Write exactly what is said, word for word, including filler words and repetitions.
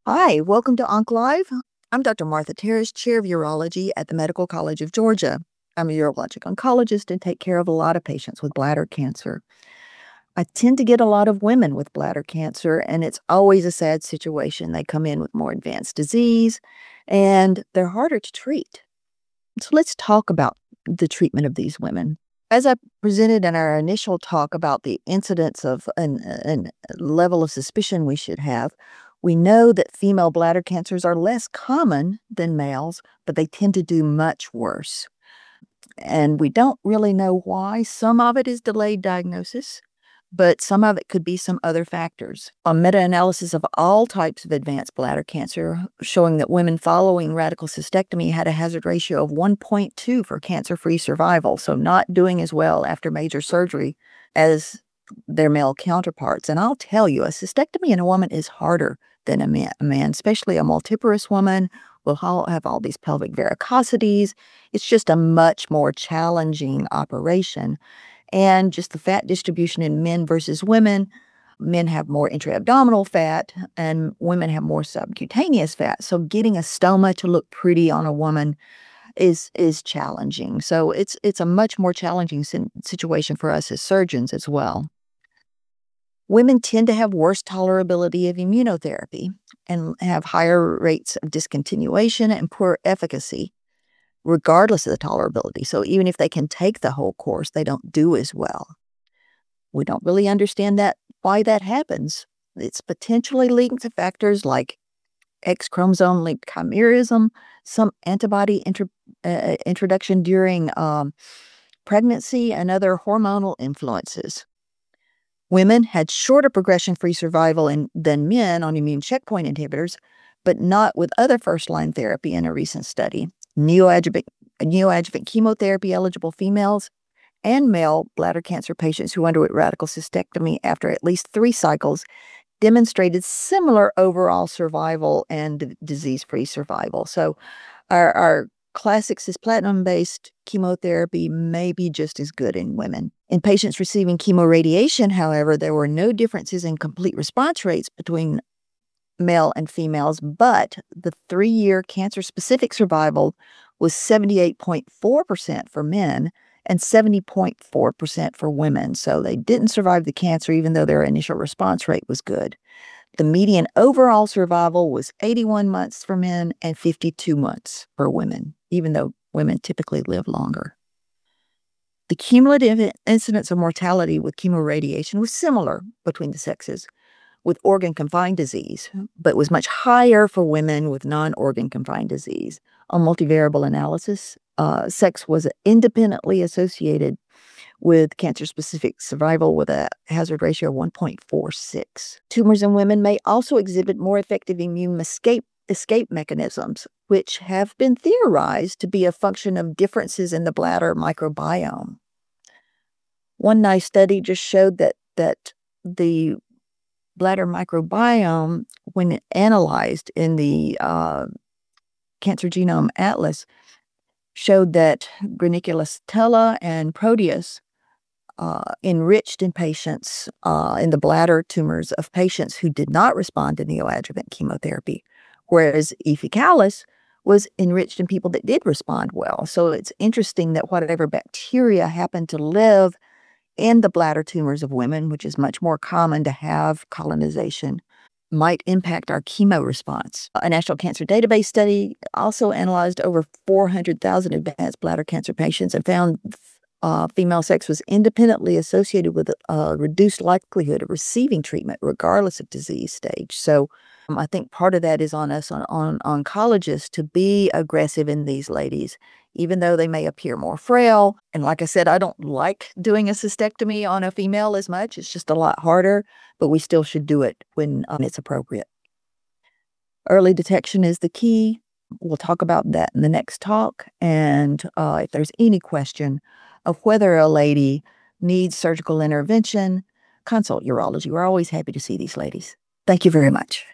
Hi, welcome to OncLive. I'm Doctor Martha Terrace, Chair of Urology at the Medical College of Georgia. I'm a urologic oncologist and take care of a lot of patients with bladder cancer. I tend to get a lot of women with bladder cancer, and it's always a sad situation. They come in with more advanced disease, and they're harder to treat. So let's talk about the treatment of these women. As I presented in our initial talk about the incidence of and, and level of suspicion we should have, we know that female bladder cancers are less common than males, but they tend to do much worse. And we don't really know why. Some of it is delayed diagnosis, but some of it could be some other factors. A meta-analysis of all types of advanced bladder cancer showing that women following radical cystectomy had a hazard ratio of one point two for cancer-free survival, so not doing as well after major surgery as their male counterparts. And I'll tell you, a cystectomy in a woman is harder than a man, a man especially a multiparous woman will have all these pelvic varicosities. It's just a much more challenging operation. And just the fat distribution in men versus women, men have more intra-abdominal fat and women have more subcutaneous fat. So getting a stoma to look pretty on a woman is is challenging. So it's it's a much more challenging situation for us as surgeons as well. Women tend to have worse tolerability of immunotherapy and have higher rates of discontinuation and poor efficacy, regardless of the tolerability. So even if they can take the whole course, they don't do as well. We don't really understand that why that happens. It's potentially linked to factors like X chromosome linked chimerism, some antibody intro, uh, introduction during um, pregnancy, and other hormonal influences. Women had shorter progression-free survival in, than men on immune checkpoint inhibitors, but not with other first-line therapy in a recent study. Neoadjuvant, neoadjuvant chemotherapy-eligible females and male bladder cancer patients who underwent radical cystectomy after at least three cycles demonstrated similar overall survival and disease-free survival. So our, our classic cisplatin-based chemotherapy may be just as good in women. In patients receiving chemoradiation, however, there were no differences in complete response rates between male and females, but the three-year cancer-specific survival was seventy-eight point four percent for men and seventy point four percent for women. So they didn't survive the cancer even though their initial response rate was good. The median overall survival was eighty-one months for men and fifty-two months for women, even though women typically live longer. The cumulative incidence of mortality with chemoradiation was similar between the sexes with organ-confined disease, but was much higher for women with non-organ confined disease. On multivariable analysis, uh, sex was independently associated with cancer-specific survival with a hazard ratio of one point four six. Tumors in women may also exhibit more effective immune escape, escape mechanisms, which have been theorized to be a function of differences in the bladder microbiome. One nice study just showed that, that the bladder microbiome, when analyzed in the uh, Cancer Genome Atlas, showed that Graniculostella and Proteus uh, enriched in patients uh, in the bladder tumors of patients who did not respond to neoadjuvant chemotherapy, whereas E. faecalis was enriched in people that did respond well. So it's interesting that whatever bacteria happened to live in the bladder tumors of women, which is much more common to have colonization, might impact our chemo response. A National Cancer Database study also analyzed over four hundred thousand advanced bladder cancer patients and found uh, female sex was independently associated with a reduced likelihood of receiving treatment regardless of disease stage. So um, I think part of that is on us, on, on oncologists, to be aggressive in these ladies, even though they may appear more frail. And like I said, I don't like doing a cystectomy on a female as much. It's just a lot harder, but we still should do it when um, it's appropriate. Early detection is the key. We'll talk about that in the next talk. And uh, if there's any question of whether a lady needs surgical intervention, consult urology. We're always happy to see these ladies. Thank you very much.